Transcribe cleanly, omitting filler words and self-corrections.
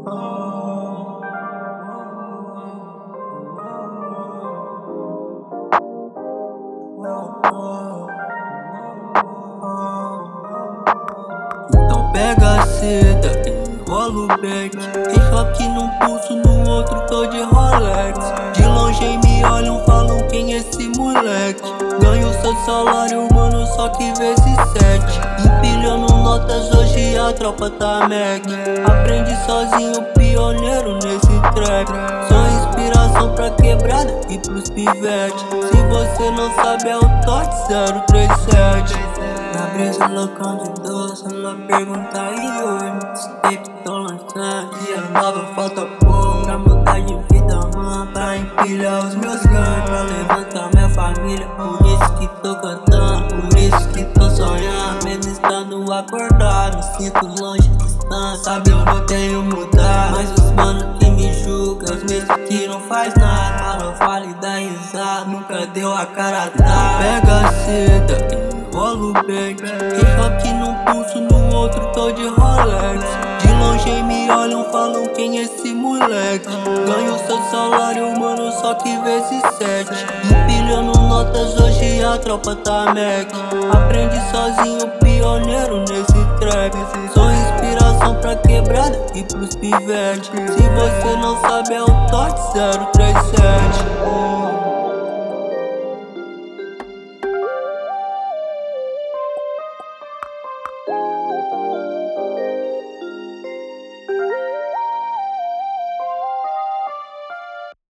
Então pega a seda e enrola o back. Choque num pulso, no outro tô de Rolex. De longe me olham, falam quem é esse moleque. Ganho seu salário, mano, só que vezes 7. Empilhando notas, hoje a tropa tá Mac. Aprendi sozinho, pioneiro nesse trap. Sou inspiração pra quebrada e pros pivete. Se você não sabe é o Tote 037. Na brisa loucão de doce, ela pergunta e oi, mixtape tô lançando. Dia nova, falta pouco pra mudar de vida, mano. Pra empilhar os meus ganhos, pra levantar minha família. Por isso que tô cantando, por isso que tô sonhando. Mesmo estando acordado, me sinto longe, distante. Sabe, eu não tenho mudar, mas os mano que me julgam, os mesmos que não faz nada. Mano, fala e dá risada, nunca deu a cara a dar. Pega a seda e enrola o back. Choque num pulso, no outro tô de Rolex. De longe me olham, falam quem é esse moleque. Ganho seu salário, mano, só que vezes 7. Empilhando notas, hoje a tropa tá Mac. Aprendi sozinho, pioneiro nesse trap. Sou inspiração pra quebrada e pros pivete. Se você não sabe é o Tote 037.